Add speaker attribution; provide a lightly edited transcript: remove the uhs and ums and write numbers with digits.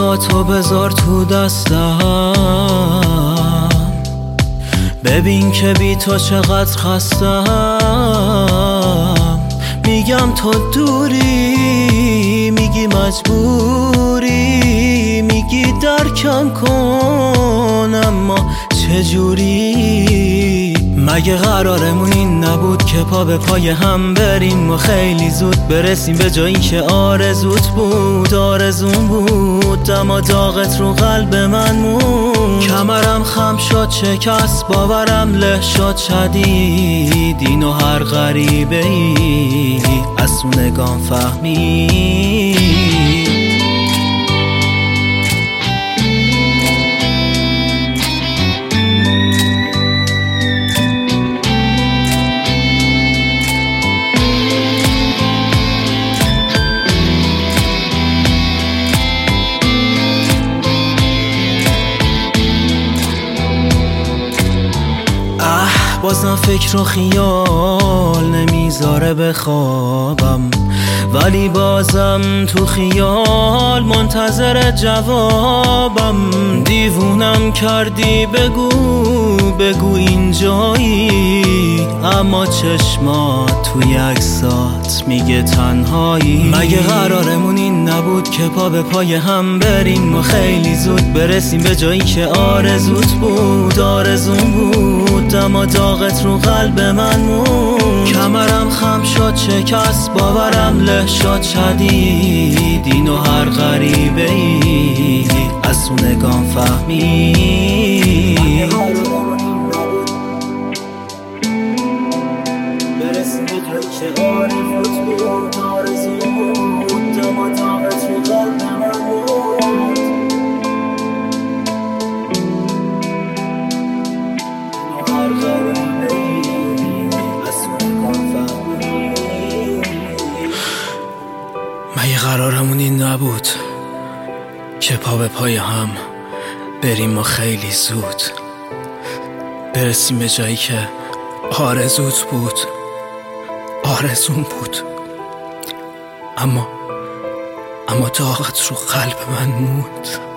Speaker 1: دستاتو بذار تو دستم، ببین که بی تو چقدر خستم. میگم تو دوری، میگی مجبوری، میگی درکم کن، اما چجوری؟ مگه قرارمون این نبود که پا به پای هم بریم و خیلی زود برسیم به جایی که آرزوت بود، آرزون بود، اما داغت رو قلب من موند. کمرم خم شد، شکست، باورم له شد شدید، اینو هر غریبه ای از تو نگام فهمید. بازم فکر و خیال نمیذاره بخوابم، ولی بازم تو خیال منتظر جوابم. دیوونم کردی، بگو بگو اینجایی، اما چشمات توی عکسات میگه تنهایی. مگه قرارمون این نبود که پا به پای هم بریم و خیلی زود برسیم به جایی که آرزوت بود، آرزون بود، اما داغت رو قلب من موند. کمرم خم شد، شکست، باورم له شد شدید، اینو هر غریبه ای از تو نگام فهمید. برسیم به جایی که آرزوت بود، آرزون بود، اما داغت رو قلب من موند. اینو هر غریبه ای از تو نگام فهمید. مگه قرارمون این نبود که پا به پای هم بریم و خیلی زود برسیم به جایی که آرزوت بود، آرزون بود، اما داغت رو قلب من موند.